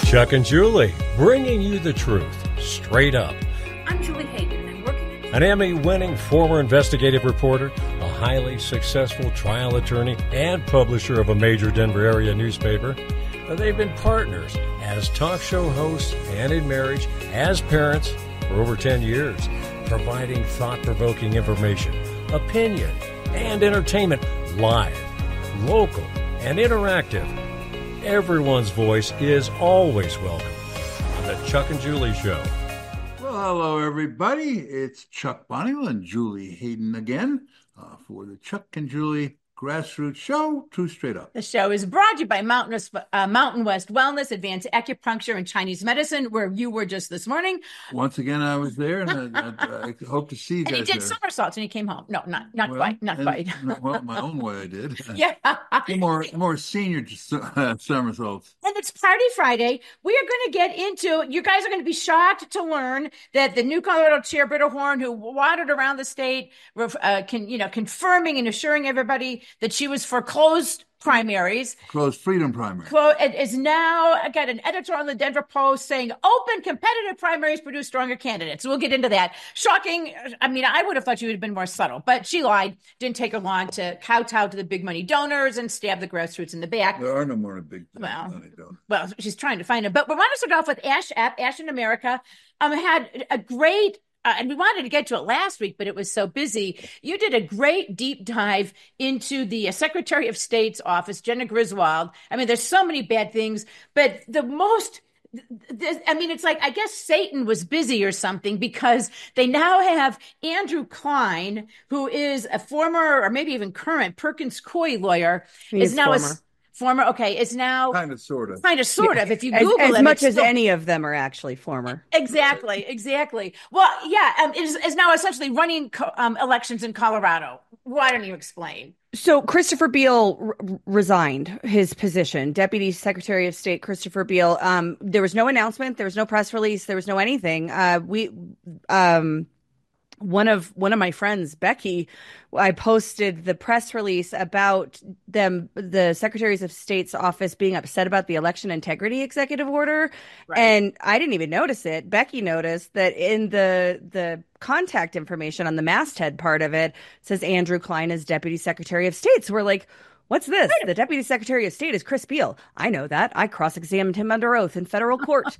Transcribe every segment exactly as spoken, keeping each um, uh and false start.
Chuck and Julie, bringing you the truth, straight up. I'm Julie Hayden, and working at... An Emmy-winning former investigative reporter, a highly successful trial attorney, and publisher of a major Denver area newspaper. They've been partners as talk show hosts and in marriage, as parents, for over ten years, providing thought-provoking information, opinion, and entertainment live, local, and interactive. Everyone's voice is always welcome on the Chuck and Julie Show. Well, hello, everybody. It's Chuck Bonneville and Julie Hayden again uh, for the Chuck and Julie Grassroots Show, Truth Straight Up. The show is brought to you by Mountain West, uh, Mountain West Wellness, Advanced Acupuncture, and Chinese Medicine, where you were just this morning. Once again, I was there, and I, I, I hope to see you and guys he did there. somersaults, and he came home. No, not not well, quite, not and, quite. well, my own way I did. Yeah. more, more senior uh, somersaults. And it's Party Friday. We are going to get into, you guys are going to be shocked to learn that the new Colorado Chair, Britta Horn, who wandered around the state, uh, can, you know, confirming and assuring everybody that she was for closed primaries. Closed freedom primaries. Close, it is now, I got an editor on the Denver Post saying open competitive primaries produce stronger candidates. We'll get into that. Shocking. I mean, I would have thought she would have been more subtle, but she lied. Didn't take her long to kowtow to the big money donors and stab the grassroots in the back. There are no more big well, money donors. Well, she's trying to find them. But we want to start off with Ash App, Ash in America. Um, had a great Uh, and we wanted to get to it last week, but it was so busy. You did a great deep dive into the uh, Secretary of State's office, Jenna Griswold. I mean, there's so many bad things, but the most, th- I mean, it's like, I guess Satan was busy or something, because they now have Andrew Klein, who is a former or maybe even current Perkins Coie lawyer, He is is now former. a Former, okay, is now kind of, sort of, kind of, sort of. If you as, Google as it, much it's as still, any of them are actually former. Exactly, exactly. Well, yeah, um, is is now essentially running co- um, elections in Colorado. Why don't you explain? So Christopher Beale r- resigned his position, Deputy Secretary of State Christopher Beale. Um, there was no announcement, there was no press release, there was no anything. Uh, we, um, one of one of my friends, Becky, I posted the press release about them, the Secretaries of State's office being upset about the election integrity executive order. Right. And I didn't even notice it. Becky noticed that in the the contact information on the masthead part of it, it says Andrew Klein is Deputy Secretary of State. So we're like, what's this? The Deputy Secretary of State is Chris Beale. I know that. I cross-examined him under oath in federal court.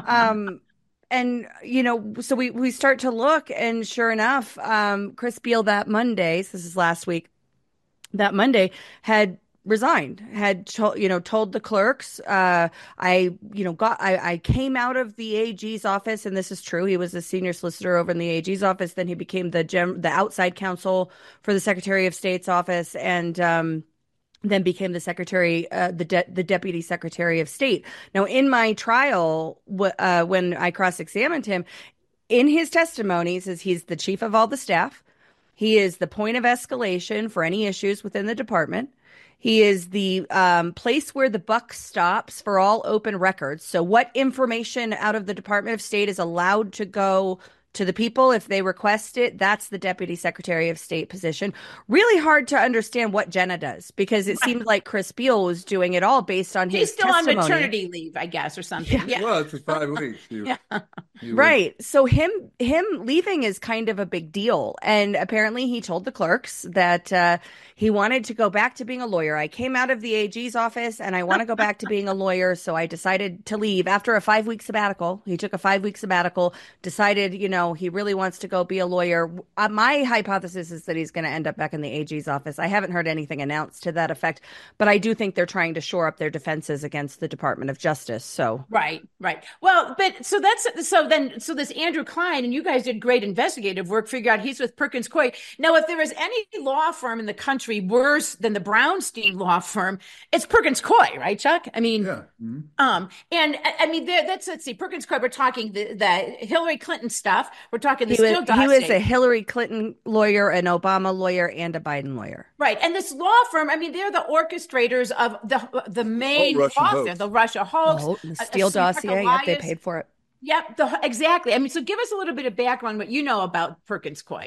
um And, you know, so we, we start to look, and sure enough, um, Chris Beale that Monday, so this is last week, that Monday had resigned, had, to, you know, told the clerks, uh, I, you know, got, I, I came out of the A G's office, and this is true. He was a senior solicitor over in the A G's office. Then he became the gem, the outside counsel for the Secretary of State's office. And, um, then became the secretary, uh, the de- the deputy secretary of state. Now, in my trial, w- uh, when I cross-examined him, in his testimony, he says he's the chief of all the staff. He is the point of escalation for any issues within the department. He is the um, place where the buck stops for all open records. So what information out of the Department of State is allowed to go to the people if they request it, that's the Deputy Secretary of State position. Really hard to understand what Jenna does, because it seemed like Chris Beale was doing it all based on He's his still testimony. on maternity leave, I guess, or something. Yeah. Yeah. Well, it's for five weeks. You, Yeah. you Right. So him him leaving is kind of a big deal. And apparently he told the clerks that uh, he wanted to go back to being a lawyer. I came out of the A G's office and I want to go back to being a lawyer. So I decided to leave after a five week sabbatical. He took a five week sabbatical, decided, you know, he really wants to go be a lawyer. Uh, my hypothesis is that he's going to end up back in the A G's office. I haven't heard anything announced to that effect, but I do think they're trying to shore up their defenses against the Department of Justice. So Right, right. Well, but so that's so then so this Andrew Klein, and you guys did great investigative work, figure out he's with Perkins Coie. Now, if there is any law firm in the country worse than the Brownstein law firm, it's Perkins Coie, right, Chuck? I mean, yeah. Mm-hmm. um, and I I mean, there, that's let's see, Perkins Coie. We're talking the, the Hillary Clinton stuff. We're talking the he was, Steele dossier. he was a Hillary Clinton lawyer, an Obama lawyer, and a Biden lawyer. Right. And this law firm, I mean, they're the orchestrators of the the main Oh, Russian author, hoax. the Russia hoax. Oh, the uh, Steele Secret dossier. Yep, they Alliance. paid for it. Yep, the, exactly. I mean, so give us a little bit of background, what you know about Perkins Coie.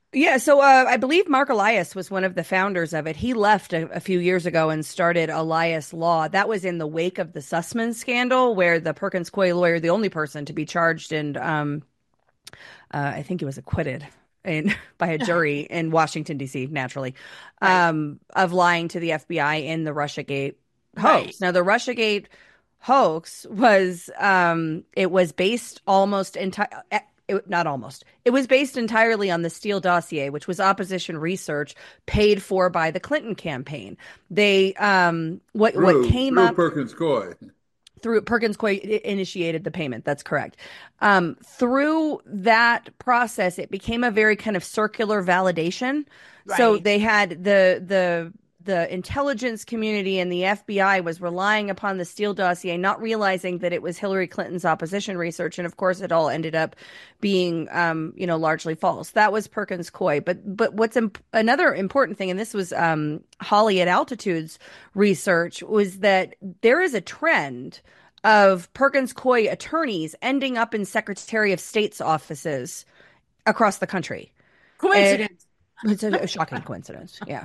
Yeah, so uh, I believe Mark Elias was one of the founders of it. He left a, a few years ago and started Elias Law. That was in the wake of the Sussman scandal, where the Perkins Coie lawyer, the only person to be charged, and um, uh, I think he was acquitted in by a jury in Washington, D C, naturally, Right. um, of lying to the F B I in the Russiagate hoax. Right. Now, the Russiagate hoax was um, it was based almost entire. It, not almost. It was based entirely on the Steele dossier, which was opposition research paid for by the Clinton campaign. They um, what Through, what came through up Perkins Coie. through Perkins Coie initiated the payment. That's correct. Um, through that process, it became a very kind of circular validation. So Right. they had the the the intelligence community and the F B I was relying upon the Steele dossier, not realizing that it was Hillary Clinton's opposition research, and of course, it all ended up being, um, you know, largely false. That was Perkins Coie. But but what's imp- another important thing, and this was um, Holly at Altitude's research, was that there is a trend of Perkins Coie attorneys ending up in Secretary of State's offices across the country. Coincidence. It's a, a shocking coincidence. Yeah.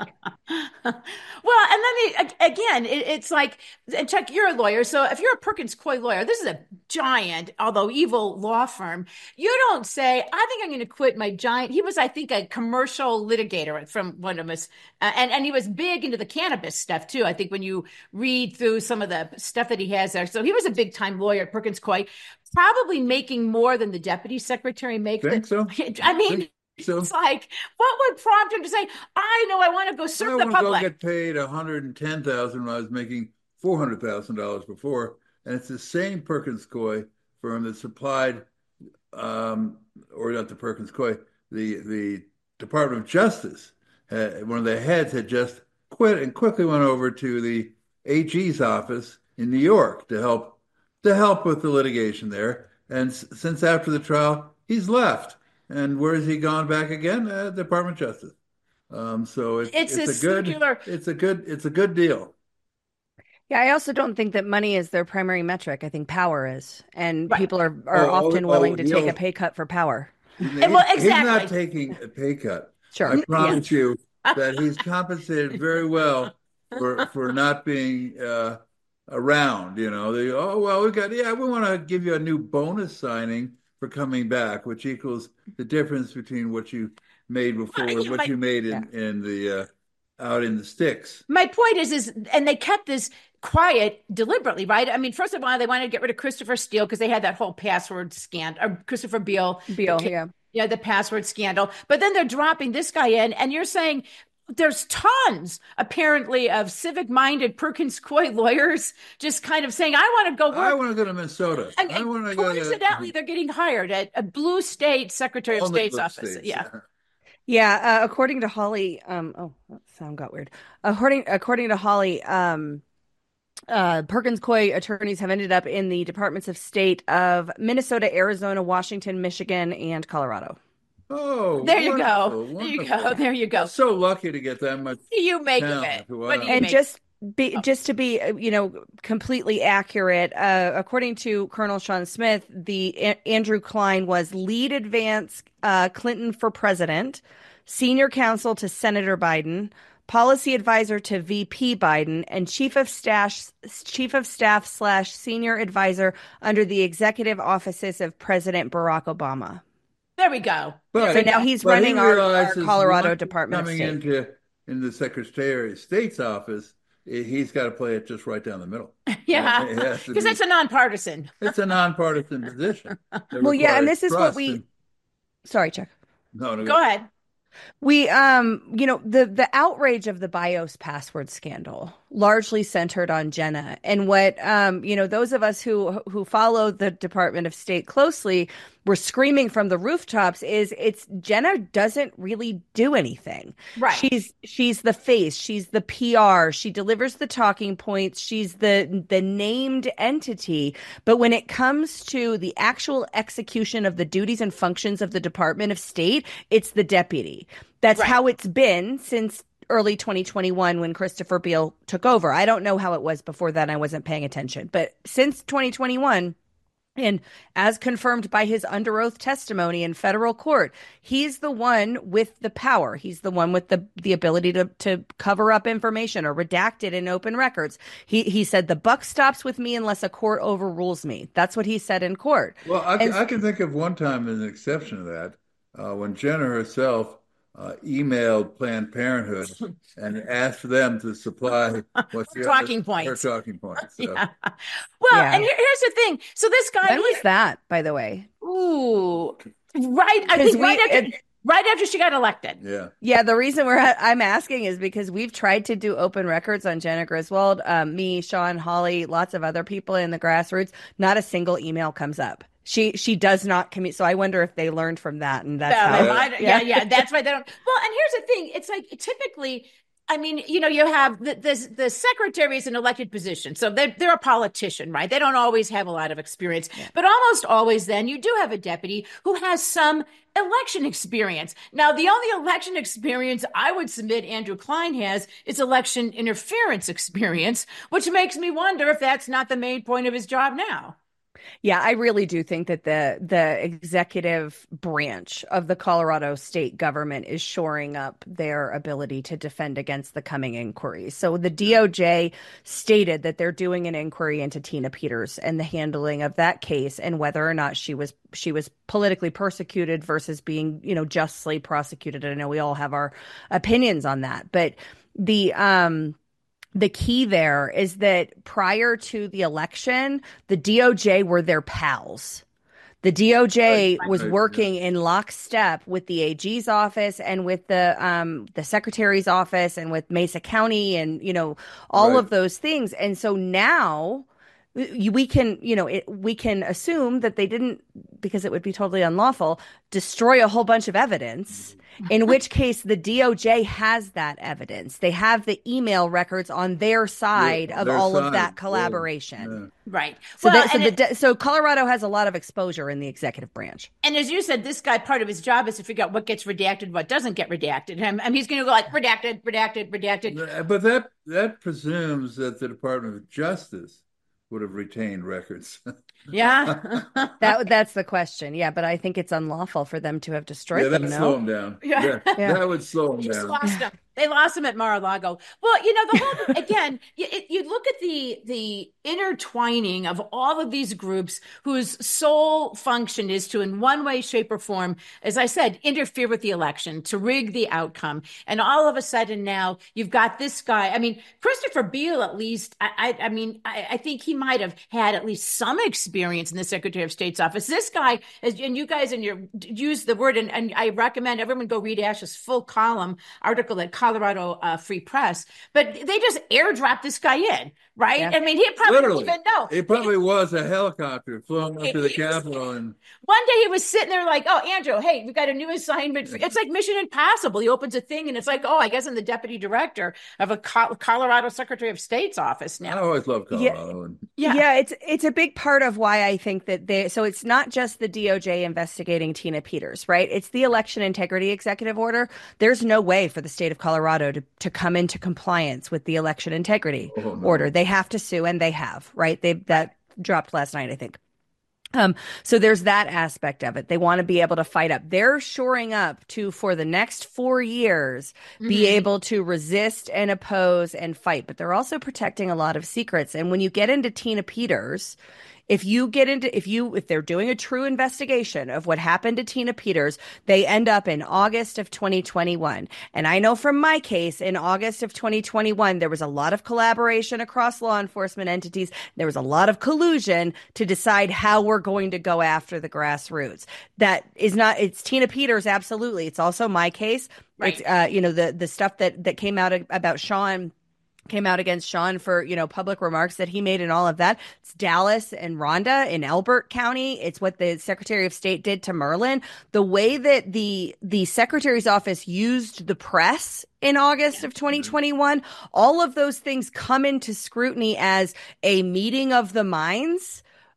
Well, and then the, again, it, it's like, and Chuck, you're a lawyer. So if you're a Perkins Coie lawyer, this is a giant, although evil law firm. You don't say, I think I'm going to quit my giant. He was, I think, a commercial litigator from one of us. Uh, and, and he was big into the cannabis stuff, too. I think when you read through some of the stuff that he has there. So he was a big time lawyer at Perkins Coie, probably making more than the deputy secretary makes. Think so? I mean, Think so? it's like, what would prompt him to say, I know I want to go I serve the want to go public? get paid one hundred ten thousand dollars when I was making four hundred thousand dollars before, and it's the same Perkins Coie firm that supplied, um, or not the Perkins Coie, the the Department of Justice. Uh, one of the heads had just quit and quickly went over to the A G's office in New York to help to help with the litigation there. And s- since after the trial, he's left. And where has he gone back again? Uh, Department of Justice. Um, so it's It's it's a a good circular. it's a good it's a good deal. Yeah, I also don't think that money is their primary metric. I think power is. And Right. people are, are Oh, often oh, willing oh, to you take know, a pay cut for power. He's, And well, he's not exactly. taking a pay cut. Sure. I Yeah. promise you that he's compensated very well for for not being uh, around. You know, they oh well we got yeah we want to give you a new bonus signing for coming back, which equals the difference between what you made before and Yeah, what my, you made Yeah. in in the uh, out in the sticks. my point is, is, and they kept this quiet deliberately, right? I mean, first of all, they wanted to get rid of Christopher Steele because they had that whole password scandal, or Christopher Beale, the Beal, kid, yeah. yeah, the password scandal. But then they're dropping this guy in, and you're saying there's tons, apparently, of civic-minded Perkins Coie lawyers just kind of saying, I want to go I work. want to go to Minnesota. And, I and want to go to coincidentally, they're getting hired at a blue state Secretary of all the State's blue office. states. Yeah. Yeah, uh, according to Holly, um, oh, that sound got weird. According according to Holly, um, uh, Perkins Coie attorneys have ended up in the departments of state of Minnesota, Arizona, Washington, Michigan, and Colorado. Oh, There you go. wonderful, There you wonderful. go. There you go. I'm so lucky to get that much What do you make of talent. it? What do Wow. you And make? just be just to be, uh, you know, completely accurate, uh, according to Colonel Sean Smith, the A- Andrew Klein was lead advance uh, Clinton for president, senior counsel to Senator Biden, policy advisor to V P Biden, and chief of staff chief of staff slash senior advisor under the executive offices of President Barack Obama. There we go. But, So now he's but running he our, our realizes Colorado once Department of coming State. into in the Secretary of State's office, eh, he's got to play it just right down the middle. Yeah, It has to because be- it's a nonpartisan. It's a nonpartisan position. that Well, yeah, and requires this is what trust we. and- Sorry, Chuck. no, no, Go ahead. We, um, you know, the the outrage of the BIOS password scandal largely centered on Jenna, and what, um, you know, those of us who who follow the Department of State closely were screaming from the rooftops is it's Jenna doesn't really do anything. Right. She's she's the face, she's the P R, she delivers the talking points, she's the the named entity. But when it comes to the actual execution of the duties and functions of the Department of State, it's the deputy. That's Right. how it's been since early twenty twenty-one when Christopher Beale took over. I don't know how it was before then. I wasn't paying attention. But since twenty twenty-one, And as confirmed by his under oath testimony in federal court, he's the one with the power. He's the one with the, the ability to, to cover up information or redact it in open records. He he said, the buck stops with me unless a court overrules me. That's what he said in court. Well, I, And I can think of one time as an exception to that, uh, when Jenner herself uh, emailed Planned Parenthood and asked them to supply what's the Talking her points. talking points. So, Yeah. Well, Yeah. and here, here's the thing. So this guy, when was that, by the way? ooh, right, I 'Cause think we- right after, it- right after she got elected. yeah. Yeah, the reason we're I'm asking is because we've tried to do open records on Jenna Griswold, um, me, Sean, Holly, lots of other people in the grassroots. Not a single email comes up. She she does not commute. So I wonder if they learned from that, and that's Yeah, how. they might- yeah, yeah, that's why they don't. Well, and here's the thing: it's like typically, I mean, you know, you have the the, the secretary is an elected position, so they're they're a politician, right? They don't always have a lot of experience, but almost always, then you do have a deputy who has some election experience. Now, the only election experience I would submit Andrew Klein has is election interference experience, which makes me wonder if that's not the main point of his job now. Yeah, I really do think that the the executive branch of the Colorado state government is shoring up their ability to defend against the coming inquiry. So the D O J stated that they're doing an inquiry into Tina Peters and the handling of that case and whether or not she was she was politically persecuted versus being, you know, justly prosecuted. I know we all have our opinions on that, but the um The key there is that prior to the election, the D O J were their pals. The D O J Right, was right, working in lockstep with the A G's office and with the um, the secretary's office and with Mesa County and, you know, all Right. of those things. And so now we we can, you know, it, we can assume that they didn't, because it would be totally unlawful, destroy a whole bunch of evidence. In which case, the D O J has that evidence. They have the email records on their side Yeah, of their all of side, that yeah, collaboration. yeah. Right. So, well, that, so, and, the, it- de- so Colorado has a lot of exposure in the executive branch. and as you said, this guy, part of his job is to figure out what gets redacted, what doesn't get redacted. And, and he's going to go like redacted, redacted, redacted. But that that presumes that the Department of Justice would have retained records. Yeah. That that's the question. Yeah, but I think it's unlawful for them to have destroyed Yeah, them. that'd No. slow him down. Yeah. Yeah, Yeah. that would slow him They just down. lost him. They lost him at Mar-a-Lago. Well, you know, the whole again, you, it- you look at the the intertwining of all of these groups whose sole function is to, in one way, shape, or form, as I said, interfere with the election, to rig the outcome. And all of a sudden now you've got this guy. I mean, Christopher Beale, at least, I, I, I mean, I, I think he might have had at least some experience in the Secretary of State's office. This guy, as and you guys in your use the word, and, and I recommend everyone go read Ash's full column article at Colorado uh, Free Press. But they just airdropped this guy in, right? Yeah. I mean, he probably Literally, didn't even know. it probably was a helicopter flown up to the It- Capitol, and One day he was sitting there like, "Oh, Andrew, hey, we've got a new assignment." It's like Mission Impossible. He opens a thing and it's like, "Oh, I guess I'm the deputy director of a Co- Colorado Secretary of State's office I now." always loved Colorado. And Yeah. Yeah, it's it's a big part of why I think that they so it's not just the D O J investigating Tina Peters, right? It's the election integrity executive order. There's no way for the state of Colorado to, to come into compliance with the election integrity Oh, no. order. They have to sue, and they have, right? They that dropped last night, I think. Um, so there's that aspect of it. They want to be able to fight up. They're shoring up to, for the next four years, be Mhm. able to resist and oppose and fight. But they're also protecting a lot of secrets. And when you get into Tina Peters, if you get into, if you, if they're doing a true investigation of what happened to Tina Peters, they end up in August of twenty twenty-one. And I know from my case, in August of twenty twenty-one, there was a lot of collaboration across law enforcement entities. There was a lot of collusion to decide how we're going to go after the grassroots. That is not, it's Tina Peters, absolutely. It's also my case. Right. It's, uh, you know, the, the stuff that, that came out about Sean came out against Sean for, you know, public remarks that he made and all of that. It's Dallas and Rhonda in Elbert County. It's what the Secretary of State did to Merlin. The way that the the Secretary's office used the press in August of twenty twenty-one, all of those things come into scrutiny as a meeting of the minds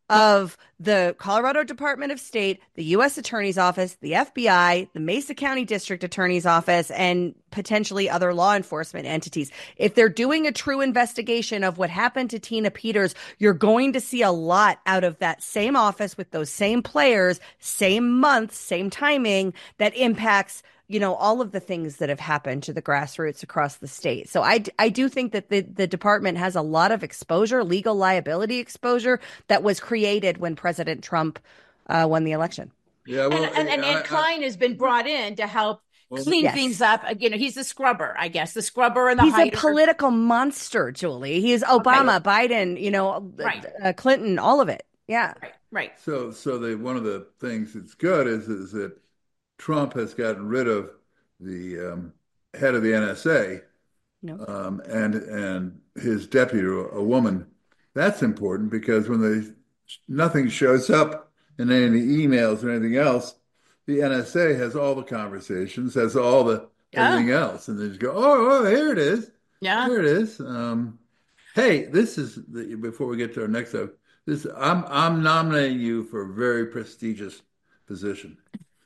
of the Colorado Department of State, the U S Attorney's Office, the F B I, the Mesa County District Attorney's Office, and potentially other law enforcement entities. If they're doing a true investigation of what happened to Tina Peters, you're going to see a lot out of that same office with those same players, same month, same timing that impacts, you know, all of the things that have happened to the grassroots across the state. So I, I do think that the, the department has a lot of exposure, legal liability exposure that was created when President Trump uh, won the election. Yeah, well, and, and, and, and I, Klein has been brought in to help Well, clean yes. things up. You know, he's the scrubber, I guess, the scrubber and the He's hider. a political monster, Julie. He is Obama, Biden, you know, Right. uh, Clinton, all of it. Yeah. Right, right. So, so the one of the things that's good is is that Trump has gotten rid of the um, head of the N S A, No. um, and and his deputy, a woman. That's important because when they nothing shows up in any of the emails or anything else, the N S A has all the conversations, has all the everything else, and they just go, oh, oh, here it is, Yeah. here it is. Um, hey, this is the, before we get to our next up. This I'm I'm nominating you for a very prestigious position.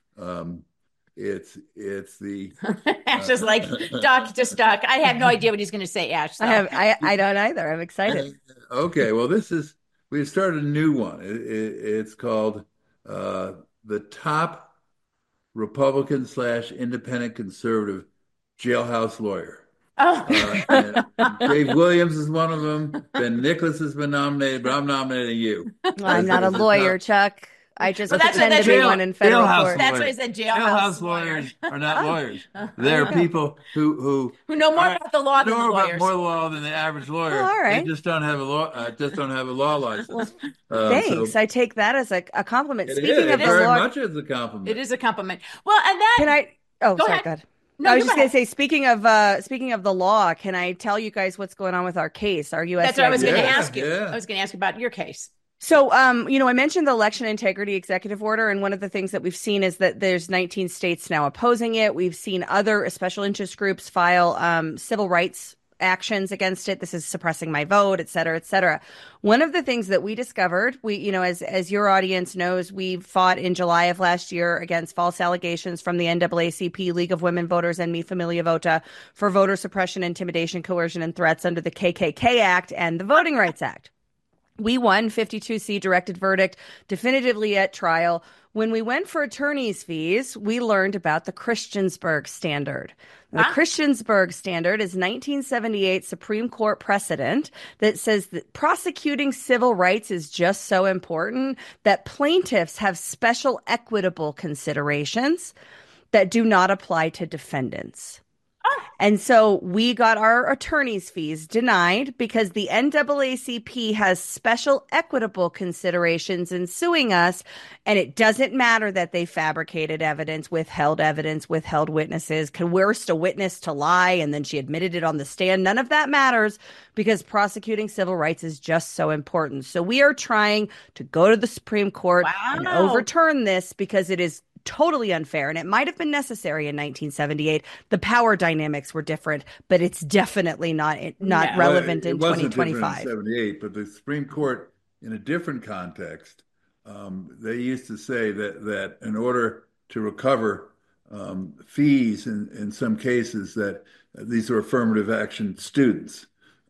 Um, it's it's the Ash is like, duck, just duck. I have no idea what he's going to say, Ash. So. I have, I, I don't either. I'm excited. Okay, well, this is we started a new one. It, it, it's called uh, the top Republican slash independent conservative jailhouse lawyer. Oh. Uh, and Dave Williams is one of them. Ben Nicholas has been nominated, but I'm nominating you. Well, I'm not a As the lawyer, top- Chuck. I just Well, that's what- pretend that's to be jail- one in federal jailhouse court. That's what he said, jailhouse Jailhouse lawyer. lawyers are not lawyers. They're people who who Who know more are- about the law than the know about lawyers. more law than the average lawyer. Oh, all right. They just don't have a law. Uh, just don't have a law license. Uh, Thanks. so- I take that as a, a compliment. It Speaking is, of the very law, much as a compliment. It is a compliment. Well, and that can I? Oh, Go sorry. ahead. Go ahead. No, I was you just go going ahead. to say, speaking of uh, speaking of the law, can I tell you guys what's going on with our case, our U S? That's what I was going to Yeah, ask you. yeah. I was going to ask you about your case. So, um, you know, I mentioned the election integrity executive order, and one of the things that we've seen is that there's nineteen states now opposing it. We've seen other special interest groups file um, civil rights actions against it. This is suppressing my vote, et cetera, et cetera. One of the things that we discovered, we, you know, as as your audience knows, we fought in July of last year against false allegations from the N double A C P, League of Women Voters, and Mi Familia Vota for voter suppression, intimidation, coercion, and threats under the K K K Act and the Voting Rights Act. We won fifty-two C directed verdict definitively at trial. When we went for attorney's fees, we learned about the Christiansburg Standard. The Ah. Christiansburg Standard is nineteen seventy-eight Supreme Court precedent that says that prosecuting civil rights is just so important that plaintiffs have special equitable considerations that do not apply to defendants. And so we got our attorney's fees denied because the N double A C P has special equitable considerations in suing us. And it doesn't matter that they fabricated evidence, withheld evidence, withheld witnesses, coerced a witness to lie, and then she admitted it on the stand. None of that matters because prosecuting civil rights is just so important. So we are trying to go to the Supreme Court and Wow. overturn this because it is totally unfair, and it might have been necessary in nineteen seventy-eight. The power dynamics were different, but it's definitely not not No. relevant Well, it in wasn't twenty different twenty-five. in seventy-eight, but the Supreme Court, in a different context, um, they used to say that that in order to recover um, fees in, in some cases, that these are affirmative action students,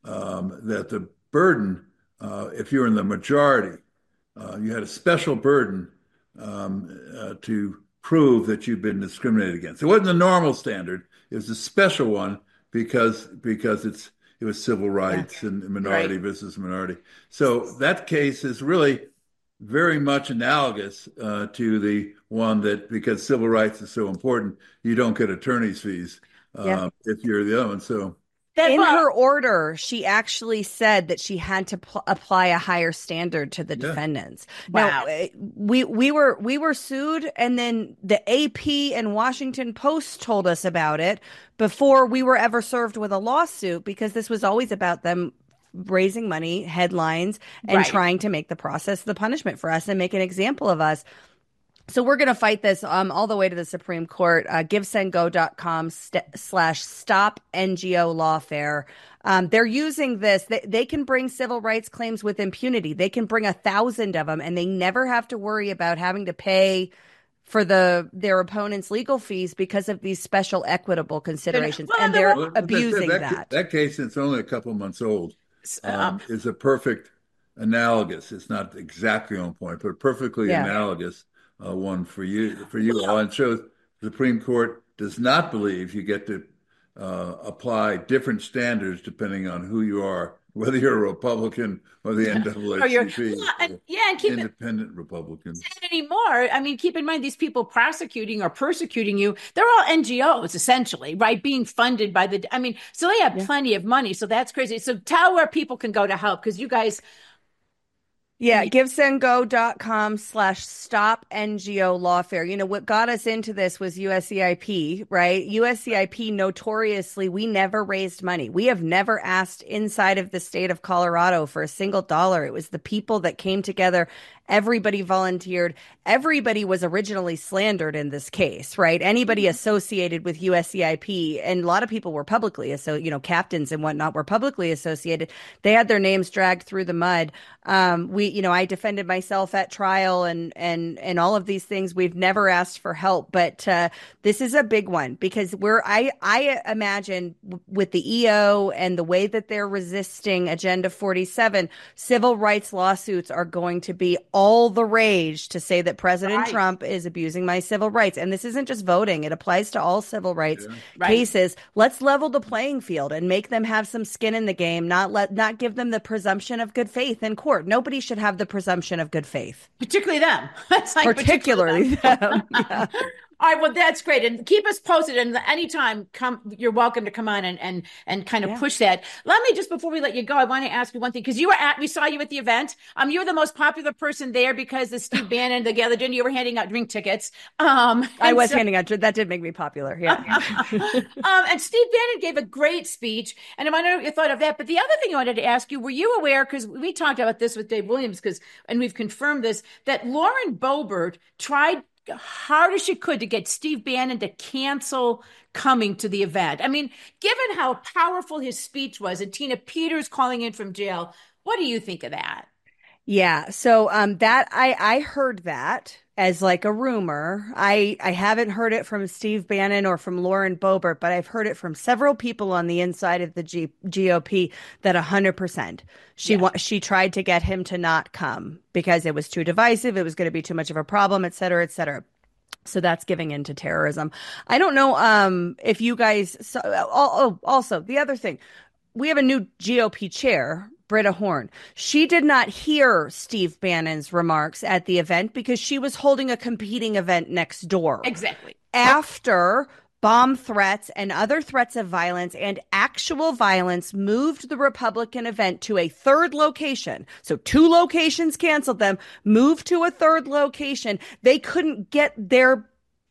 um, that the burden, uh, if you're in the majority, uh, you had a special burden um, uh, to prove that you've been discriminated against. It wasn't the normal standard; it was a special one because because it's it was civil rights and minority Right. versus minority. So that case is really very much analogous uh, to the one that because civil rights is so important, you don't get attorney's fees um, Yeah. if you're the other one. So That- In well, her order, she actually said that she had to pl- apply a higher standard to the Yeah. defendants. Wow. Now, eh, we we were we were sued, and then the A P and Washington Post told us about it before we were ever served with a lawsuit because this was always about them raising money, headlines, and Right. trying to make the process the punishment for us and make an example of us. So we're going to fight this um, all the way to the Supreme Court. Uh, GiveSendGo.com st- slash stop N G O lawfare. Um, they're using this. They, they can bring civil rights claims with impunity. They can bring a thousand of them, and they never have to worry about having to pay for the their opponent's legal fees because of these special equitable considerations. Well, and they're Well, abusing that, that. That case, it's only a couple months old, um, Um, is a perfect analogous. It's not exactly on point, but perfectly Yeah. analogous uh, one for you, for you all. And shows the Supreme Court does not believe you get to uh, apply different standards depending on who you are, whether you're a Republican or the N double A or you're, C P, yeah, and, yeah, and keep it independent Republicans. anymore. I mean, keep in mind these people prosecuting or persecuting you, they're all N G Os essentially, right? Being funded by the, I mean, so they have Yeah. plenty of money. So that's crazy. So tell where people can go to help because you guys. Yeah, GiveSendGo.com slash stop N G O lawfare. You know, what got us into this was U S C I P, right? U S C I P, notoriously, we never raised money. We have never asked inside of the state of Colorado for a single dollar. It was the people that came together. Everybody volunteered. Everybody was originally slandered in this case, right? Anybody associated with U S C I P, and a lot of people were publicly, so you know, captains and whatnot were publicly associated. They had their names dragged through the mud. Um, we, you know, I defended myself at trial, and and and all of these things. We've never asked for help, but uh, this is a big one because we're. I I imagine w- with the E O and the way that they're resisting Agenda forty-seven, civil rights lawsuits are going to be all the rage to say that President Right. Trump is abusing my civil rights. And this isn't just voting. It applies to all civil rights Yeah. Right. cases. Let's level the playing field and make them have some skin in the game, not let not give them the presumption of good faith in court. Nobody should have the presumption of good faith. Particularly them. It's like Particularly them. Yeah. All right, well, that's great. And keep us posted. And anytime, come, you're welcome to come on and and and kind of Yeah. push that. Let me just, before we let you go, I want to ask you one thing, because you were at, we saw you at the event. Um, you were the most popular person there because the Steve Bannon, the other day, you were handing out drink tickets. Um, I and was so- handing out. That did make me popular. Yeah. um, and Steve Bannon gave a great speech, and I wonder what you thought of that. But the other thing I wanted to ask you: were you aware? Because we talked about this with Dave Williams, because and we've confirmed this that Lauren Boebert tried hard as she could to get Steve Bannon to cancel coming to the event. I mean, given how powerful his speech was, and Tina Peters calling in from jail, what do you think of that? Yeah. So um that I I heard that as like a rumor. I I haven't heard it from Steve Bannon or from Lauren Boebert, but I've heard it from several people on the inside of the G- GOP that one hundred percent she Yeah. wa- she tried to get him to not come because it was too divisive, it was going to be too much of a problem, et cetera, et cetera. So that's giving in to terrorism. I don't know um if you guys saw, oh, oh also the other thing, we have a new G O P chair, Britta Horn. She did not hear Steve Bannon's remarks at the event because she was holding a competing event next door. Exactly. After bomb threats and other threats of violence and actual violence moved the Republican event to a third location. So two locations canceled them, moved to a third location. They couldn't get their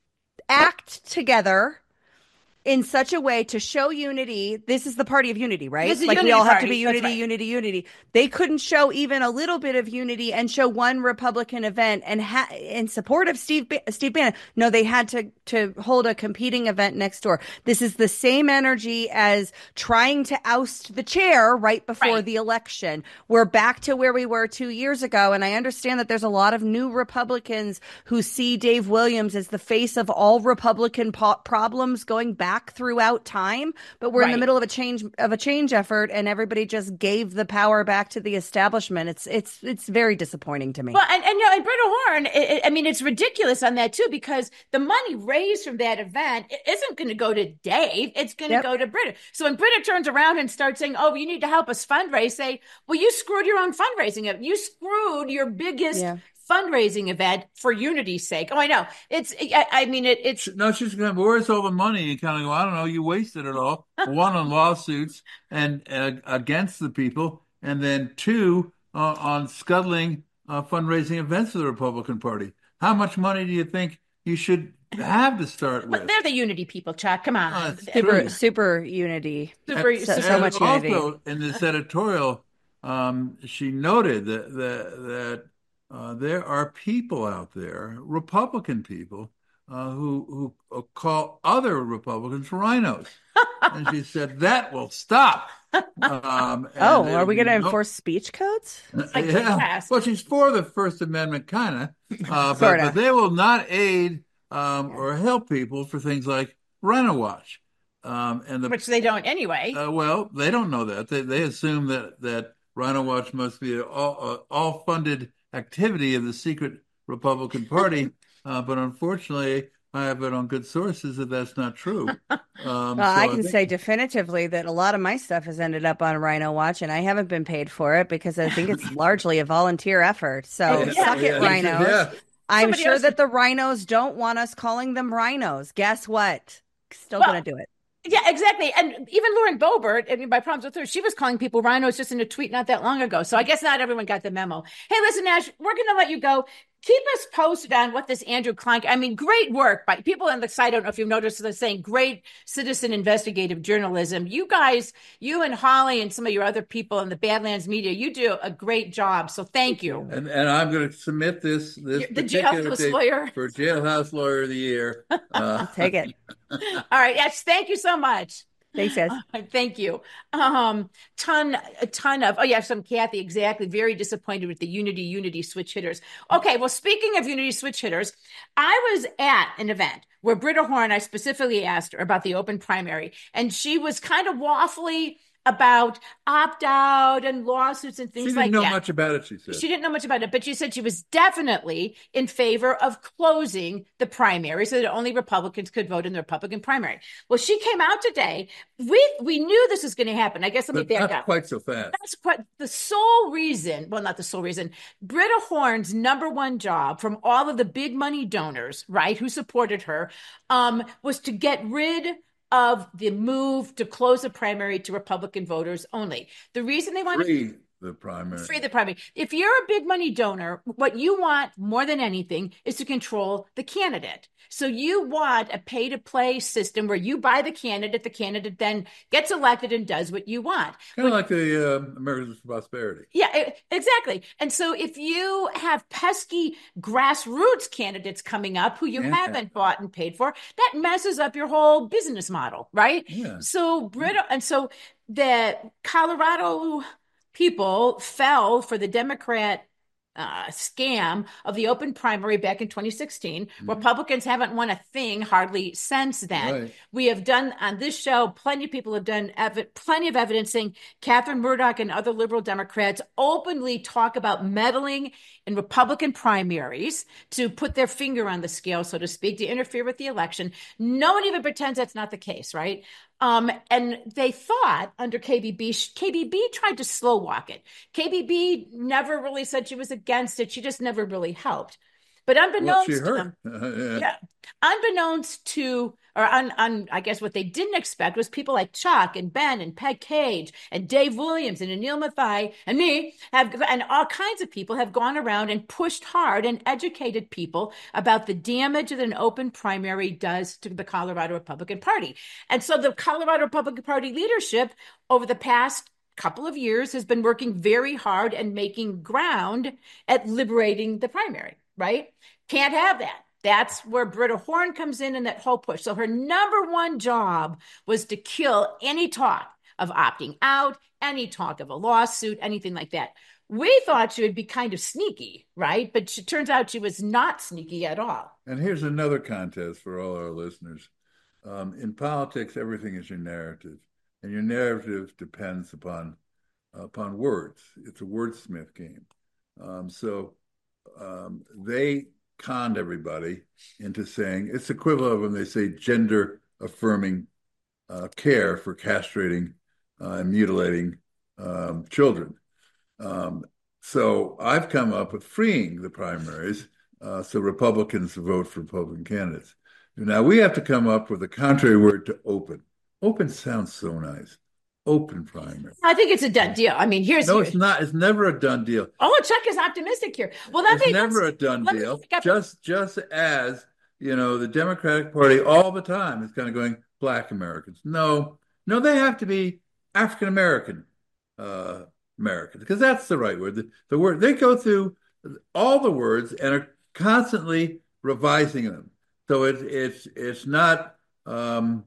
act together in such a way to show unity. This is the party of unity, right? This is Like we unity all have party. to be That's unity, right. unity, unity. They couldn't show even a little bit of unity and show one Republican event and ha- in support of Steve ba- Steve Bannon. No, they had to to hold a competing event next door. This is the same energy as trying to oust the chair right before Right. the election. We're back to where we were two years ago, and I understand that there's a lot of new Republicans who see Dave Williams as the face of all Republican po- problems going back throughout time. But we're in the Right. middle of a change of a change effort, and everybody just gave the power back to the establishment. It's it's it's very disappointing to me. Well, and, and you know, and Britta Horn, it, it- I mean, it's ridiculous on that too, because the money raised from that event i- isn't going to go to Dave. It's going to Yep. go to Britta. So when Britta turns around and starts saying, "Oh, you need to help us fundraise," say, "Well, you screwed your own fundraising up. You screwed your biggest Yeah. fundraising event for unity's sake." Oh, I know. It's. I, I mean, it, it's. No, she's going, where's all the money? You kind of go, I don't know, you wasted it all. One, on lawsuits and uh, against the people, and then two, uh, on scuttling uh, fundraising events for the Republican Party. How much money do you think you should have to start But with? they're the unity people, Chuck. Come on. Oh, it's super true. super unity. Super- so, super- so And much also, unity. in this editorial, um, she noted that, that, that uh, there are people out there, Republican people, uh, who who call other Republicans rhinos. And she said that will stop. Um, oh, are we going to no, enforce speech codes? Like, yeah. yes. Well, she's for the First Amendment, kind of, uh, but, but they will not aid um, or help people for things like Rhino Watch, um, and the, which they don't anyway. Uh, well, they don't know that. They they assume that that Rhino Watch must be an all uh, all funded activity of the secret Republican Party, uh, but unfortunately, I have it on good sources that that's not true. Um, well, so I can I think... say definitively that a lot of my stuff has ended up on Rhino Watch, and I haven't been paid for it because I think it's largely a volunteer effort. So yeah, suck yeah, it, rhinos. Yeah. I'm Somebody sure else... that the rhinos don't want us calling them rhinos. Guess what? Still well, going to do it. Yeah, exactly. And even Lauren Boebert, I mean, by problems with her, she was calling people rhinos just in a tweet not that long ago. So I guess not everyone got the memo. Hey, listen, Ash, we're going to let you go. Keep us posted on what this Andrew Klein, I mean, great work by people on the site. I don't know if you've noticed, they're saying great citizen investigative journalism. You guys, you and Holly and some of your other people in the Badlands media, you do a great job. So thank you. And and I'm going to submit this this the jailhouse lawyer for Jailhouse Lawyer of the Year. Uh, Take it. All right, Ash, thank you so much. Thanks, guys. Uh, thank you. Um, ton, a ton of, oh yeah, some Kathy, exactly. Very disappointed with the Unity, Unity switch hitters. Okay, well, speaking of Unity switch hitters, I was at an event where Britta Horn, I specifically asked her about the open primary, and she was kind of waffly about opt-out and lawsuits and things like that. She didn't know much about it, she said. She didn't know much about it, but she said she was definitely in favor of closing the primary so that only Republicans could vote in the Republican primary. Well, she came out today. We we knew this was going to happen. I guess let me but back not up. quite so fast. That's quite the sole reason, well, not the sole reason, Britta Horn's number one job from all of the big money donors, right, who supported her, um, was to get rid of the move to close the primary to Republican voters only. The reason they want free the primary. Free the primary. If you're a big money donor, what you want more than anything is to control the candidate. So you want a pay to play system where you buy the candidate, the candidate then gets elected and does what you want. Kind of like the uh, Americans for Prosperity. Yeah, exactly. And so if you have pesky grassroots candidates coming up who you yeah. haven't bought and paid for, that messes up your whole business model, right? Yeah. So Britta, and so the Colorado people fell for the Democrat uh, scam of the open primary back in twenty sixteen. Mm-hmm. Republicans haven't won a thing hardly since then. Right. We have done on this show, plenty of people have done ev- plenty of evidencing. Catherine Murdoch and other liberal Democrats openly talk about meddling in Republican primaries to put their finger on the scale, so to speak, to interfere with the election. No one even pretends that's not the case, right? Um, and they thought under K B B, K B B tried to slow walk it. K B B never really said she was against it. She just never really helped. But unbeknownst well, to them, yeah. yeah, unbeknownst to, or on, on, I guess what they didn't expect was people like Chuck and Ben and Peg Cage and Dave Williams and Anil Mathai and me have, and all kinds of people have gone around and pushed hard and educated people about the damage that an open primary does to the Colorado Republican Party. And so the Colorado Republican Party leadership over the past couple of years has been working very hard and making ground at liberating the primary. Right? Can't have that. That's where Britta Horn comes in and that whole push. So her number one job was to kill any talk of opting out, any talk of a lawsuit, anything like that. We thought she would be kind of sneaky, right? But it turns out she was not sneaky at all. And here's another contest for all our listeners. Um, in politics, everything is your narrative. And your narrative depends upon, uh, upon words. It's a wordsmith game. Um, so Um, they conned everybody into saying it's equivalent of when they say gender affirming uh, care for castrating uh, and mutilating um, children. Um, so I've come up with freeing the primaries uh, so Republicans vote for Republican candidates. Now we have to come up with a contrary word to open. Open sounds so nice. Open primary. I think it's a done deal. I mean, here's no, here. it's not. It's never a done deal. Oh, Chuck is optimistic here. Well, that it's never a done deal. Just, just as you know, the Democratic Party all the time is kind of going Black Americans. No, no, they have to be African American uh, Americans because that's the right word. The, the word they go through all the words and are constantly revising them. So it's it's it's not um,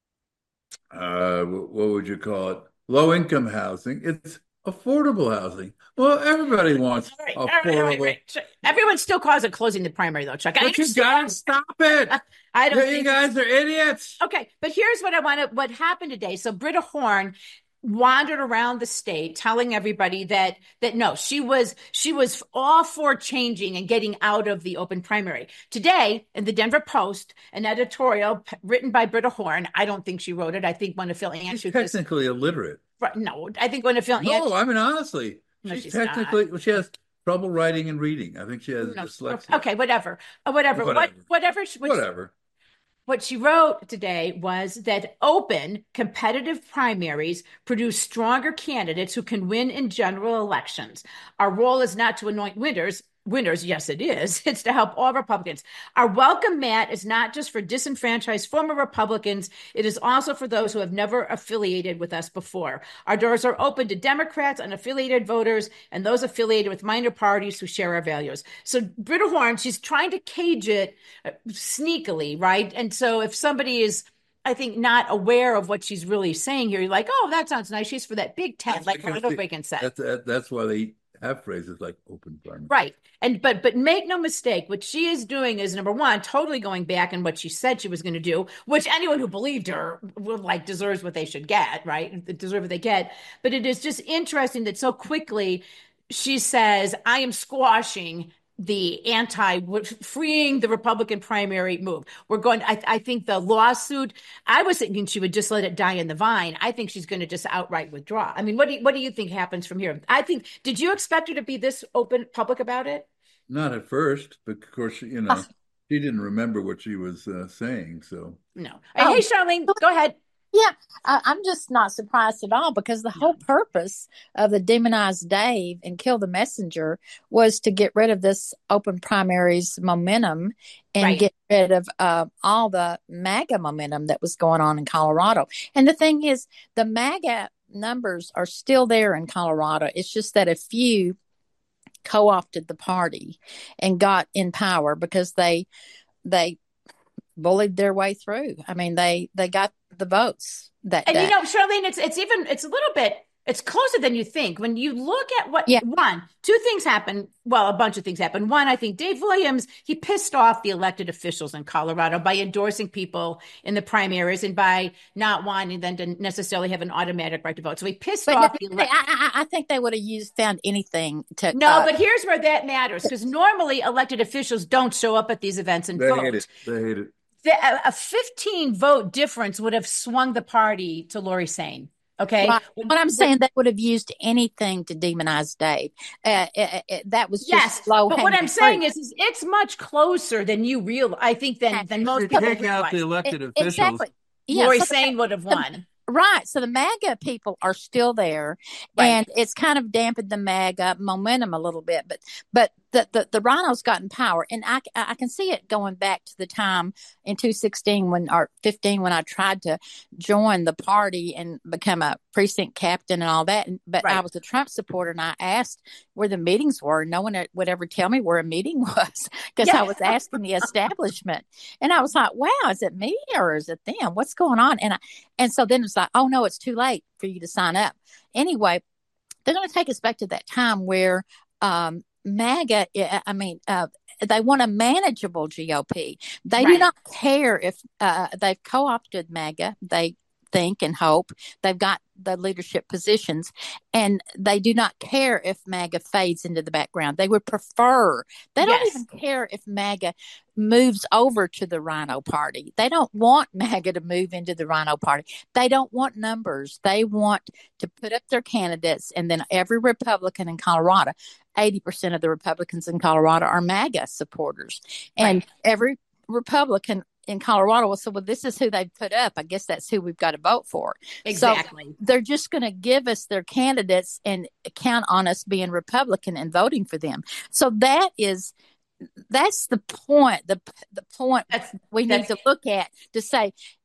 uh, what would you call it? Low income housing. It's affordable housing. Well, everybody wants All right, affordable. all right, all right, right. So everyone still calls it closing the primary, though, Chuck. I But you understand. gotta stop it. I don't You think guys are idiots. Okay, but here's what I want to what happened today. So Britta Horn wandered around the state telling everybody that that no, she was she was all for changing and getting out of the open primary. Today in the Denver Post, an editorial p- written by Britta Horn, I don't think she wrote it. I think one of Phil She's Anshu. technically illiterate. No, I think one of Phil No, Anshu. I mean honestly, No, she's she's technically well, she has trouble writing and reading. I think she has No, dyslexia. okay, whatever, Uh, whatever, what, Whatever. whatever. she- what- Whatever. What she wrote today was that open, competitive primaries produce stronger candidates who can win in general elections. Our role is not to anoint winners. Winners, yes, it is. It's to help all Republicans. Our welcome mat is not just for disenfranchised former Republicans. It is also for those who have never affiliated with us before. Our doors are open to Democrats, unaffiliated voters, and those affiliated with minor parties who share our values. So Britta Horn, she's trying to cage it uh, sneakily, right? And so if somebody is, I think, not aware of what she's really saying here, you're like, oh, that sounds nice. She's for that big tent, like Because Ronald they- Reagan said. That's that, that's why they have phrases like open primary. Right. And but but make no mistake, what she is doing is number one, totally going back on what she said she was going to do, which anyone who believed her would like deserves what they should get, right? They deserve what they get. But it is just interesting that so quickly she says, I am squashing the anti freeing the Republican primary move. We're going, I, I think the lawsuit, I was thinking she would just let it die in the vine. I think she's going to just outright withdraw. I mean, what do you, what do you think happens from here? I think, did you expect her to be this open public about it? Not at first, but of course, you know, she didn't remember what she was uh, saying. So No. Oh. Hey, Charlene, go ahead. Yeah, I, I'm just not surprised at all because the whole purpose of the demonize Dave and kill the messenger was to get rid of this open primaries momentum and Right. get rid of uh, all the MAGA momentum that was going on in Colorado. And the thing is, the MAGA numbers are still there in Colorado. It's just that a few co-opted the party and got in power because they they bullied their way through. I mean, they they got the votes that And day. you know, Charlene, it's it's even it's a little bit it's closer than you think. When you look at what Yeah. one, two things happen. Well, a bunch of things happen. One, I think Dave Williams, he pissed off the elected officials in Colorado by endorsing people in the primaries and by not wanting them to necessarily have an automatic right to vote. So he pissed But off no, the I, elect- I, I think they would have used found anything to. No, uh, but here's where that matters because normally elected officials don't show up at these events and they vote. hate it. They hate it. The, a, a fifteen vote difference would have swung the party to Lori Sane. Okay. Right. But I'm saying they would have used anything to demonize Dave. Uh, uh, uh, that was just Yes, slow. but what I'm saying is, is it's much closer than you real. I think than than most To people take out the realize. elected officials. exactly. Yeah, Lori so the- Sane would have won. Right. So the MAGA people are still there, Right. and it's kind of dampened the MAGA momentum a little bit. But but the the, the Rhinos got in power, and I I can see it going back to the time in two sixteen when or fifteen when I tried to join the party and become a precinct captain and all that. But Right. I was a Trump supporter, and I asked where the meetings were. No one would ever tell me where a meeting was because Yeah. I was asking the establishment, and I was like, "Wow, is it me or is it them? What's going on?" And I and so then it's like, oh no, it's too late for you to sign up. Anyway, they're going to take us back to that time where um, MAGA, I mean, uh, they want a manageable G O P. They do Right. not care if uh, they've co-opted MAGA. They think and hope they've got the leadership positions, and they do not care if MAGA fades into the background. They would prefer, they don't Yes. even care if MAGA moves over to the Rhino Party. They don't want MAGA to move into the Rhino Party. They don't want numbers. They want to put up their candidates, and then every Republican in Colorado, eighty percent of the Republicans in Colorado are MAGA supporters. And Right. every Republican in Colorado will say, well, this is who they put up. I guess that's who we've got to vote for. Exactly. So they're just going to give us their candidates and count on us being Republican and voting for them. So that is, that's the point, the the point That's we need that's- to look at to say,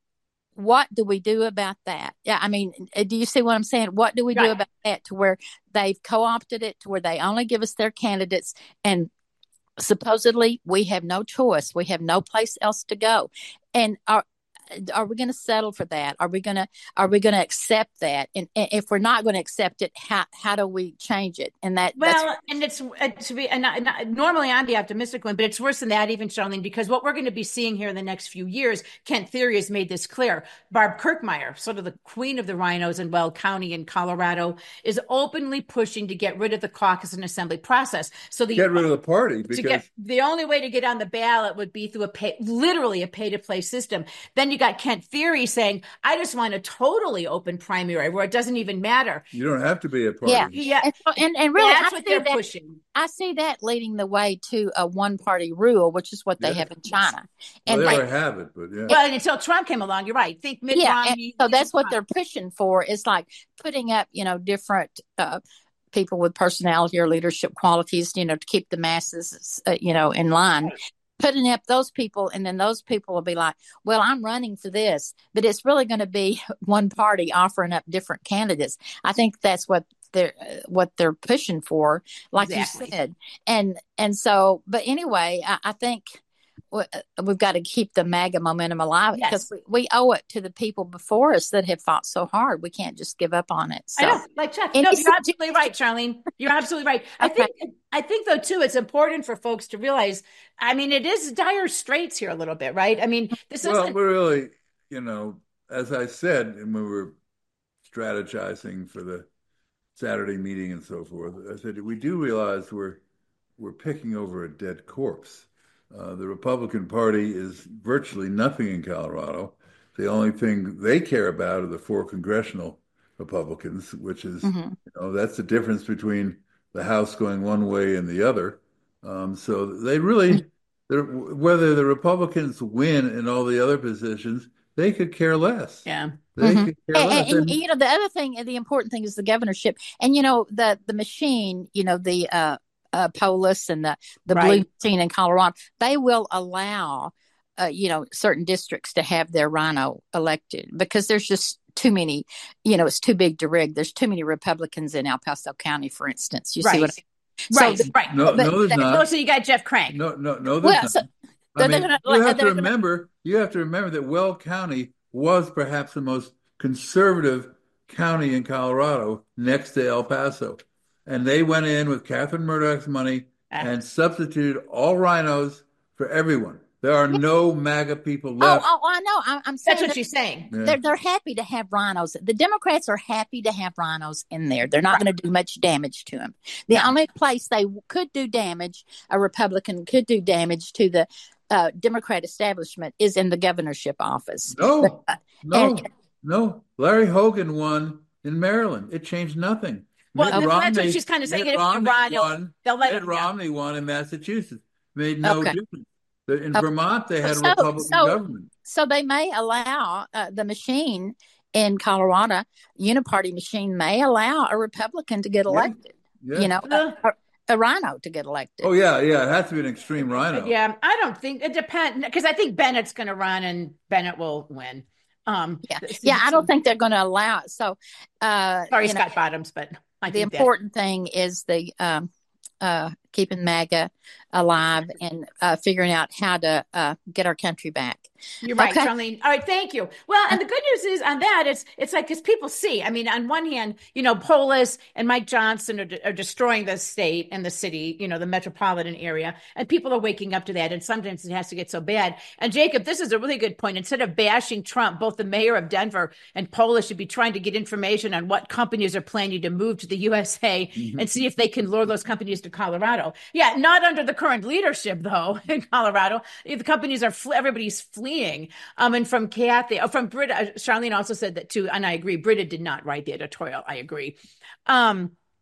what do we do about that? Yeah, I mean, do you see what I'm saying? What do we Right. do about that to where they've co-opted it to where they only give us their candidates and supposedly we have no choice. We have no place else to go. And are are we going to settle for that? Are we going to are we going to accept that? And, and if we're not going to accept it, how how do we change it? And that Well, that's, and it's uh, to be, and not, not, normally I'm the optimistic one, but it's worse than that, even Charlene, because what we're going to be seeing here in the next few years, Kent Thiry has made this clear. Barb Kirkmeyer, sort of the queen of the rhinos in Weld County in Colorado, is openly pushing to get rid of the caucus and assembly process. So the Get rid of the party because to get the only way to get on the ballot would be through a pay, literally a pay to play system. Then you got Kent Thiry saying, I just want a totally open primary where it doesn't even matter. you don't have to be a party. yeah. Yeah. And, so- and, and really, That's I what see they're that, pushing. I see that leading the way to a one party rule, which is what they Yeah. have in China. Well, And they like, already have it, but yeah. Well, and until Trump came along, you're right. Think Mitt yeah, and Romney. so that's what they're pushing for is like putting up, you know, different uh, people with personality or leadership qualities, you know, to keep the masses, uh, you know, in line. Right. Putting up those people, and then those people will be like, well, I'm running for this, but it's really going to be one party offering up different candidates. I think that's what they're uh, what they're pushing for, like Exactly. you said. And and so, but anyway, I, I think w- we've got to keep the MAGA momentum alive Yes. because we, we owe it to the people before us that have fought so hard. We can't just give up on it. So I know, like Chuck. And No, it's- you're absolutely right, Charlene. You're absolutely right. I Okay. think, I think though too, it's important for folks to realize. I mean, it is dire straits here a little bit, right? I mean, this Well, isn't. we're really, you know, as I said, and we were strategizing for the Saturday meeting and so forth, I said we do realize we're we're picking over a dead corpse. Uh, the Republican Party is virtually nothing in Colorado. The only thing they care about are the four congressional Republicans, which is, Mhm. you know, that's the difference between the House going one way and the other. Um, so they really, they're, whether the Republicans win in all the other positions, they could care less. Yeah. They Mhm. could care And, less. and, And- you know, the other thing, the important thing is the governorship. And, you know, the, the machine, you know, the uh, uh, Polis and the, the Right. blue machine in Colorado, they will allow, uh, you know, certain districts to have their rhino elected because there's just too many, you know, it's too big to rig. There's too many Republicans in El Paso County, for instance. You see Right. what Right. So, right. no, but no, there's that- Oh, not. so you got Jeff Crank. No, no, no, there's well, not. so, I they're mean, gonna- you have to they're gonna- remember, you have to remember that Weld County was perhaps the most conservative county in Colorado next to El Paso. And they went in with Catherine Murdoch's money Ah. and substituted all rhinos for everyone. There are no MAGA people oh, left. oh, I know. I'm, I'm saying That's what that- she's saying. Yeah. They're they're happy to have rhinos. The Democrats are happy to have rhinos in there. They're not Right. going to do much damage to them. The No. only place they could do damage, a Republican could do damage to the uh, Democrat establishment, is in the governorship office. No, But, uh, no, and- no. Larry Hogan won in Maryland. It changed nothing. Well, Mitt that's what Romney- she's kind of saying. Mitt If a Romney rhino, won. they'll let Mitt him. Yeah. Romney won in Massachusetts. Made no Okay. difference. In Okay. Vermont, they had a So- Republican so- government. So they may allow uh, the machine in Colorado, Uniparty machine may allow a Republican to get Yeah. elected. Yeah. You know, Uh, a, a rhino to get elected. Oh yeah, yeah. It has to be an extreme rhino. Yeah, I don't think it depends because I think Bennett's going to run and Bennett will win. Um, Yeah, this- yeah. I don't think they're going to allow it. So, uh, Sorry, you know, Scott Bottoms, but I the think that. important thing is the um, uh, keeping MAGA alive and uh, figuring out how to uh, get our country back. You're right, Okay. Charlene. All right, thank you. Well, and the good news is on that, it's it's like because people see. I mean, on one hand, you know, Polis and Mike Johnson are, de- are destroying the state and the city, you know, the metropolitan area, and people are waking up to that. And sometimes it has to get so bad. And Jacob, this is a really good point. Instead of bashing Trump, both the mayor of Denver and Polis should be trying to get information on what companies are planning to move to the U S A Mm-hmm. and see if they can lure those companies to Colorado. Yeah, not under the current leadership though in Colorado. The companies are fle- everybody's fleeing. Um, and from Kathy, oh, from Britta, uh, Charlene also said that too, and I agree. Britta did not write the editorial. I agree. Um,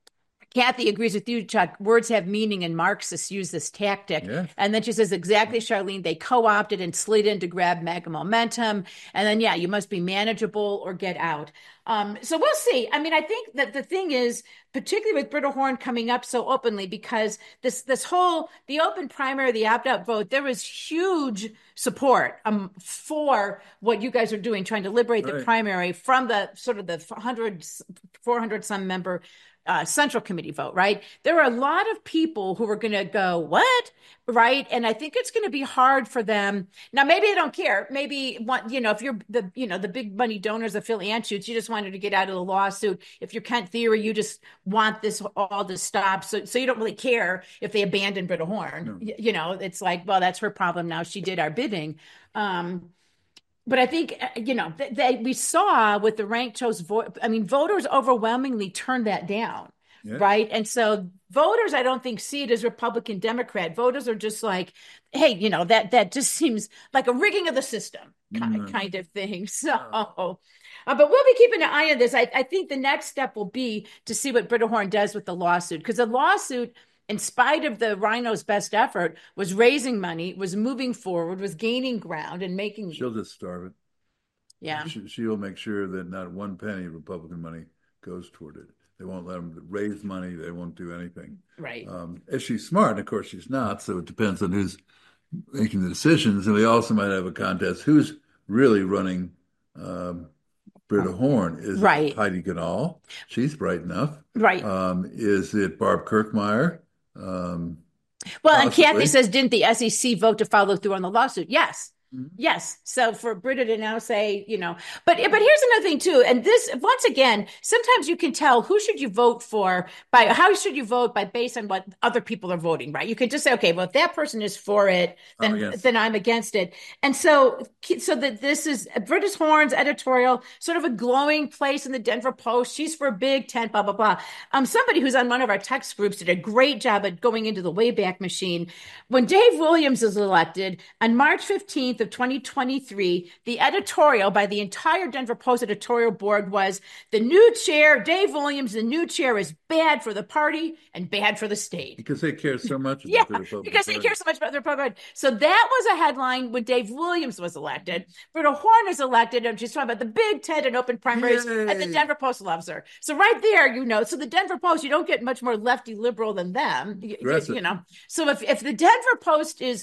Kathy agrees with you, Chuck. Words have meaning, and Marxists use this tactic. Yeah. And then she says, exactly, Charlene, they co-opted and slid in to grab mega momentum. And then, yeah, you must be manageable or get out. Um, so we'll see. I mean, I think that the thing is, particularly with Britta Horn coming up so openly, because this this whole, the open primary, the opt-out vote, there was huge support um, for what you guys are doing, trying to liberate Right. the primary from the sort of the one hundred, four hundred some member Uh, Central Committee vote, right? There are a lot of people who are going to go, what? Right? And I think it's going to be hard for them. Now, maybe they don't care. Maybe, what, you know, if you're the, you know, the big money donors of Phil Anschutz, you just wanted to get out of the lawsuit. If you're Kent Theory, you just want this all to stop. So, so you don't really care if they abandon Britta Horn. No. You, you know, it's like, well, that's her problem now. She did our bidding. Um, But I think, you know, that they, we saw with the ranked choice vote, I mean, voters overwhelmingly turned that down, Yeah. right? And so voters, I don't think, see it as Republican, Democrat. Voters are just like, hey, you know, that that just seems like a rigging of the system kind, Mm. kind of thing. So, uh, but we'll be keeping an eye on this. I, I think the next step will be to see what Britta Horn does with the lawsuit, because the lawsuit, in spite of the Rhino's best effort, was raising money, was moving forward, was gaining ground and making. She'll just starve it. Yeah. She, she'll make sure that not one penny of Republican money goes toward it. They won't let them raise money. They won't do anything. Right. Um, if she's smart, and of course she's not, so it depends on who's making the decisions. And we also might have a contest. Who's really running um, Britta Horn? Is Right. it Heidi Ganahl? She's bright enough. Right. Um, is it Barb Kirkmeyer? Um, Well, and possibly. Kathy says, didn't the S E C vote to follow through on the lawsuit? Yes. Mhm. Yes. So for Britta to now say, you know, but but here's another thing too. And this, once again, sometimes you can tell who should you vote for by how should you vote by based on what other people are voting, right? You could just say, okay, well, if that person is for it, I'm then against then I'm against it. And so so that this is Britta Horn's editorial, sort of a glowing place in the Denver Post. She's for a big tent, blah blah blah. Um, somebody who's on one of our text groups did a great job at going into the Wayback Machine. When Dave Williams was elected on March fifteenth of twenty twenty-three, the editorial by the entire Denver Post editorial board was, the new chair, Dave Williams, the new chair is bad for the party and bad for the state. because they care so much about Yeah, the Republican because they Party. care so much about the Republican Party. So that was a headline when Dave Williams was elected. Britta Horn is elected, and she's talking about the big tent and open primaries, and the Yay. Denver Post loves her. So right there, you know, so the Denver Post, you don't get much more lefty liberal than them, you, you, Aggressive. you know. So if, if the Denver Post is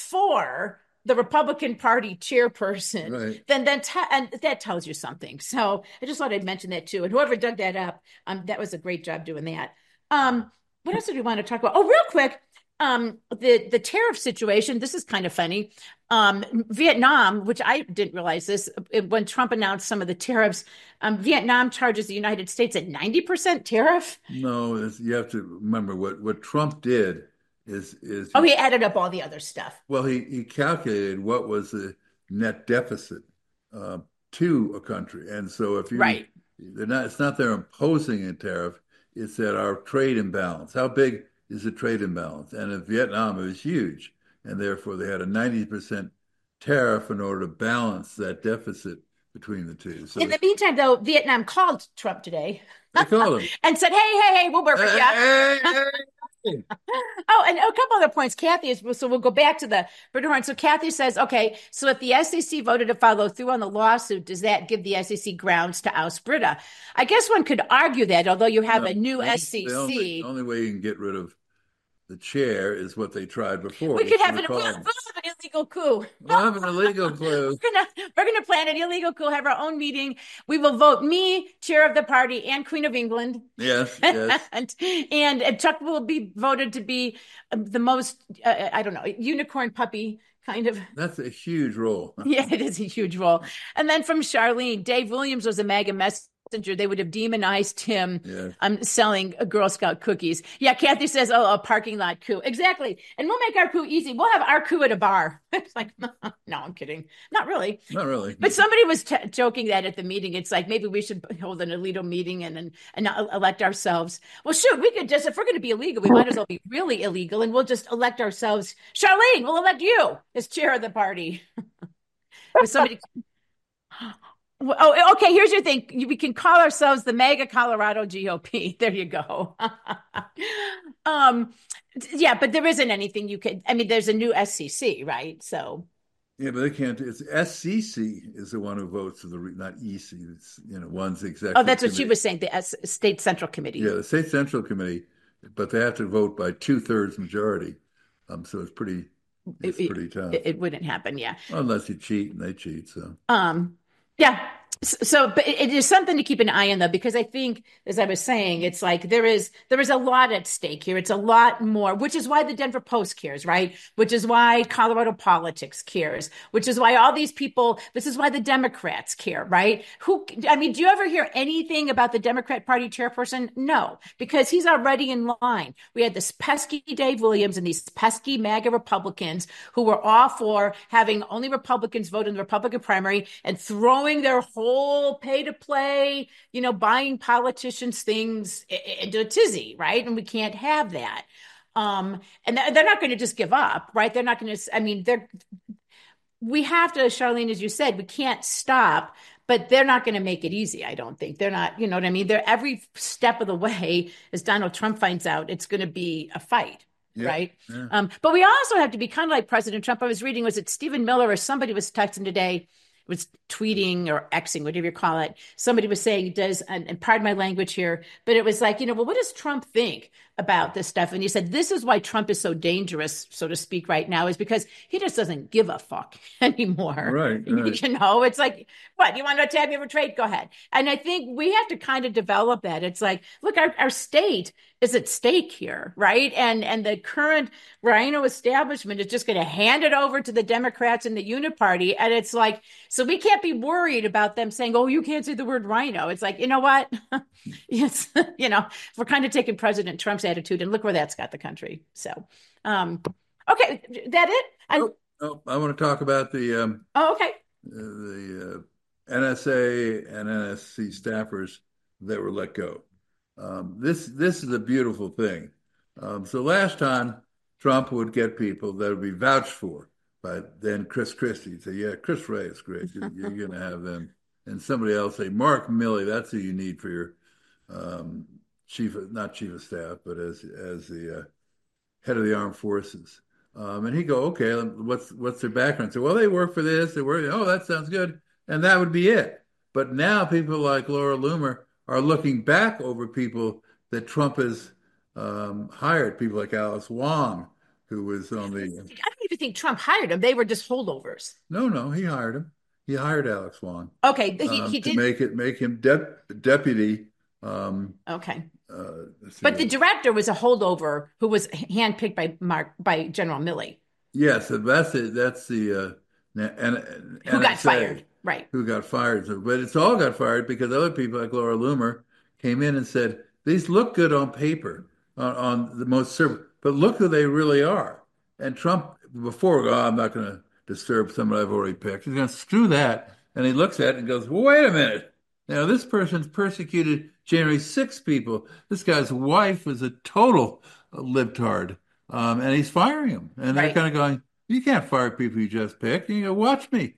for the Republican Party chairperson, Right. then then te- and that tells you something. So I just thought I'd mention that too. And whoever dug that up, um, that was a great job doing that. Um, what else did we want to talk about? Oh, real quick, um, the the tariff situation. This is kind of funny. Um, Vietnam, which I didn't realize this it- when Trump announced some of the tariffs. Um, Vietnam charges the United States at ninety percent tariff. No, it's, you have to remember what, what Trump did is is Oh, he added up all the other stuff. well he, he calculated what was the net deficit uh, to a country, and so if you Right. they're not it's not they're imposing a tariff, it's that our trade imbalance. How big is the trade imbalance? And in Vietnam, it was huge, and therefore they had a ninety percent tariff in order to balance that deficit between the two. So In the meantime, though, Vietnam called Trump today they called him. and said, "Hey, hey, hey, we'll work with you." Hey, hey, hey. Oh, and a couple other points. Kathy is, so we'll go back to the Britta Horn. So Kathy says, okay, so if the S E C voted to follow through on the lawsuit, does that give the S E C grounds to oust Britta? I guess one could argue that, although you have No, a new the- S E C. The only, only way you can get rid of the chair is what they tried before. we which could have was an, we'll called- have an illegal coup. We'll have an illegal clue. We're gonna we're gonna plan an illegal coup, have our own meeting. We will vote me chair of the party and Queen of England. Yes, yes. and, and and Chuck will be voted to be uh, the most uh, I don't know, unicorn puppy kind of. That's a huge role. Yeah, it is a huge role. And then from Charlene, Dave Williams was a MAGA messenger. They would have demonized him Yes. um, selling uh, Girl Scout cookies. Yeah, Kathy says, oh, a parking lot coup. Exactly. And we'll make our coup easy. We'll have our coup at a bar. It's like, no, I'm kidding. Not really. Not really. But somebody was t- joking that at the meeting. It's like, maybe we should hold an Alito meeting and, and, and not elect ourselves. Well, shoot, we could just, if we're going to be illegal, we might as well be really illegal, and we'll just elect ourselves. Charlene, we'll elect you as chair of the party. With somebody... Well, oh, okay. Here's your thing. We can call ourselves the MAGA Colorado G O P. There you go. um, yeah, but there isn't anything you could. I mean, there's a new S C C, right? So. Yeah, but they can't. It's S C C is the one who votes for the not E C. It's you know one's executive. Oh, that's what committee. she was saying. The S- State Central Committee. Yeah, the State Central Committee, but they have to vote by two thirds majority. Um, so it's pretty. It's it, pretty tough. It, it wouldn't happen. Yeah. Unless you cheat, and they cheat. So. Um. Yeah. So, but it, it is something to keep an eye on, though, because I think, as I was saying, it's like there is there is a lot at stake here. It's a lot more, which is why the Denver Post cares, right? Which is why Colorado Politics cares, which is why all these people, this is why the Democrats care, right? Who, I mean, do you ever hear anything about the Democrat Party chairperson? No, because he's already in line. We had this pesky Dave Williams and these pesky MAGA Republicans who were all for having only Republicans vote in the Republican primary and throwing their whole whole pay to play, you know, buying politicians things into a tizzy, right? And we can't have that. Um, and they're not going to just give up, right? They're not going to, I mean, they're, we have to, Charlene, as you said, we can't stop, but they're not going to make it easy. I don't think they're not, you know what I mean? They're every step of the way, as Donald Trump finds out, it's going to be a fight. Yeah, right. Yeah. Um, but we also have to be kind of like President Trump. I was reading, was it Stephen Miller or somebody was texting today, was tweeting or Xing, whatever you call it. Somebody was saying, does, and, and pardon my language here, but it was like, you know, well, what does Trump think about this stuff? And he said, this is why Trump is so dangerous, so to speak, right now, is because he just doesn't give a fuck anymore. Right. right. You know, it's like, what, you want to tab your trade? Go ahead. And I think we have to kind of develop that. It's like, look, our, our state is at stake here, right? And and the current Rhino establishment is just going to hand it over to the Democrats and the Uniparty. And it's like, so we can't be worried about them saying, oh, you can't say the word Rhino. It's like, you know what? Yes, you know, we're kind of taking President Trump's attitude and look where that's got the country. So, um, okay, that it? I, oh, oh, I want to talk about the um, oh, okay. Uh, the uh, N S A and N S C staffers that were let go. Um, this this is a beautiful thing. Um, so last time Trump would get people that would be vouched for by then Chris Christie. He'd say, yeah, Chris Wray is great. You're, you're going to have them. And somebody else say, Mark Milley, that's who you need for your um, chief, of, not chief of staff, but as as the uh, head of the armed forces. Um, and he'd go, okay, what's what's their background? So, well, they work for this. They work. Oh, that sounds good. And that would be it. But now people like Laura Loomer are looking back over people that Trump has um, hired, people like Alice Wong, who was on the... I don't even think Trump hired them. They were just holdovers. No, no, he hired him. He hired Alex Wong. Okay, he, um, he to did... make it make him de- deputy. Um, okay. Uh, but the director was a holdover who was handpicked by Mark by General Milley. Yes, that's it. That's the... Uh, and, and, who got fired. Right. Who got fired. So, but it's all got fired because other people like Laura Loomer came in and said, these look good on paper, on, on the most serv- but look who they really are. And Trump, before, oh, I'm not going to disturb somebody I've already picked. He's going to screw that. And he looks at it and goes, well, wait a minute. Now, this person's persecuted January sixth people. This guy's wife is a total libtard. Um, and he's firing him. And right. they're kind of going, you can't fire people you just picked. And you go, watch me.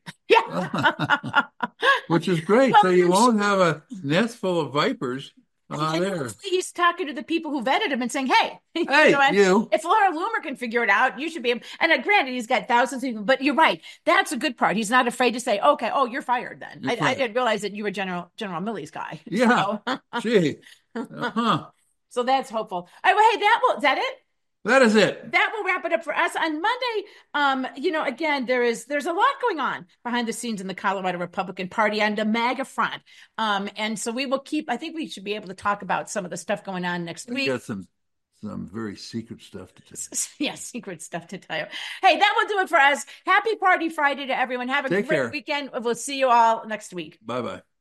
Yeah. Which is great. Well, so you won't have a nest full of vipers uh, there. He's talking to the people who vetted him and saying, hey, hey, you, know, you. if Laura Loomer can figure it out, you should be able. And uh, granted, he's got thousands of people, but you're right. That's a good part. He's not afraid to say, okay, oh, you're fired then. You're I, fired. I didn't realize that you were General General Milley's guy. Yeah. So. Gee. Uh-huh. So that's hopeful. All right, well, hey, that will, is that it? That is it. That will wrap it up for us on Monday. Um, you know, again, there is there's a lot going on behind the scenes in the Colorado Republican Party and the MAGA front. Um, and so we will keep. I think we should be able to talk about some of the stuff going on next we week. Got some some very secret stuff to tell you. Yeah, secret stuff to tell you. Hey, that will do it for us. Happy Party Friday to everyone. Have a Take great care. weekend. We'll see you all next week. Bye bye.